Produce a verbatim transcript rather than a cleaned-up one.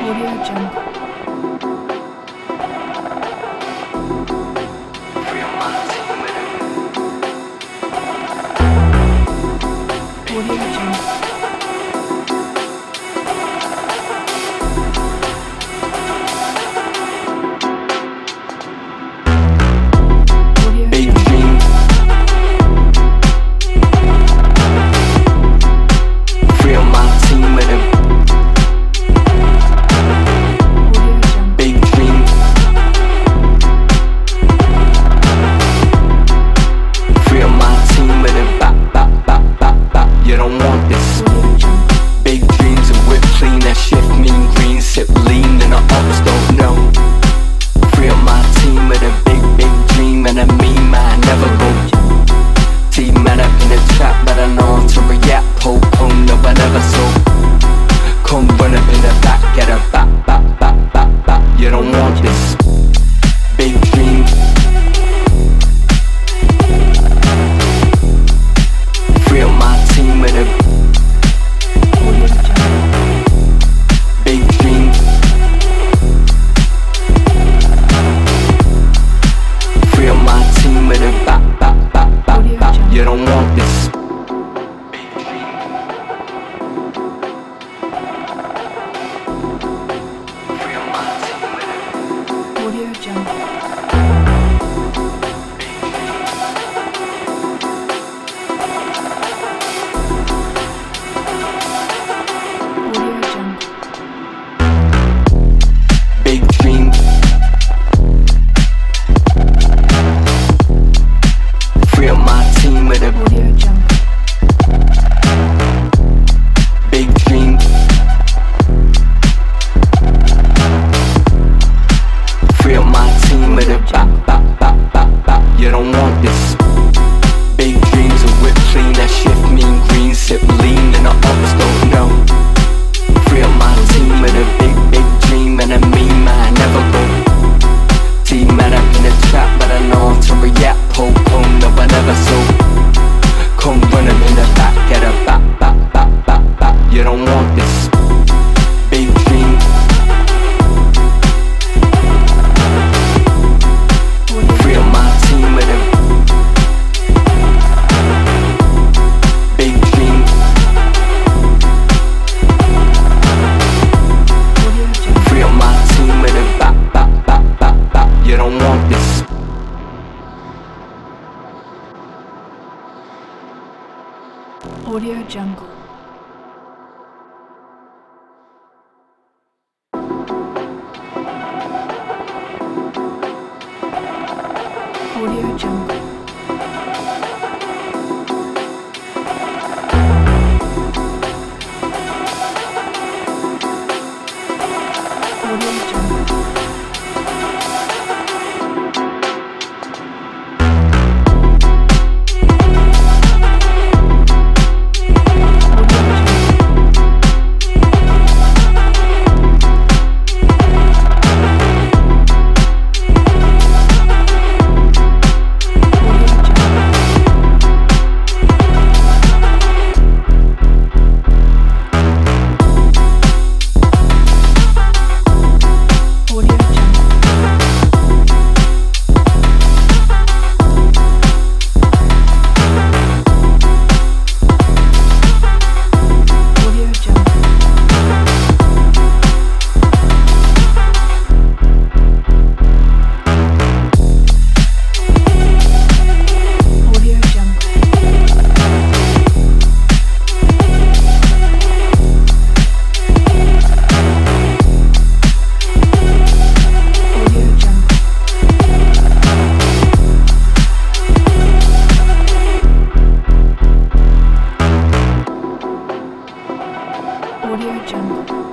Audio Jungle. Audio Jungle. Big dreams, free on my team with them. Big dreams, free on my team with them. Bop, bop, bop, bop, bop. You don't want this. Big dreams and whip clean, that shift mean green. Sip lean and the ups don't know. Free on my team with a big, big dream and a mean man, never go. Team man up in the trap, but I know how to react. Poke, oh no, I never saw. Come run up in the back, get a bop, bop, bop, bop, bop. You don't want this. Big dream, free on my team with a big dream, free on my team with a bop, bop, bop, bop, bop. You don't want this. Big dream, free on my team with a Audio Jungle. Audio Jungle. big dream, free on my team with a Audio Jungle. big dream, free on my team with a bop, bop, bop, bop, bop. You don't want this. Big dreams and whip clean, that shift mean green. Sip lean and the ups don't know. Free on my team with a big, big dream and a mean man, never go. Team man up in the trap, but I know how to react. Poke, oh no, I never saw. Come run up in the back, get a bop, bop, bop, bop, bop. You don't want this. Big dream, free on my team with a big dream, Audio Jungle. free on my team with a bop, bop, bop, bop, bop. You don't want this. Audio Jungle. Audio Jungle. Audio Jungle. Audio Jungle.